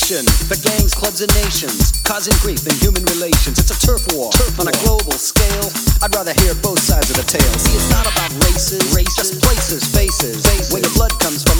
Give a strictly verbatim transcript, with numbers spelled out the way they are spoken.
nation for gangs, clubs, and nations, causing grief in human relations. It's a turf war turf on war. A global scale. I'd rather hear both sides of the tale. See, it's not about races, races. Just places, faces, faces. Where your blood comes from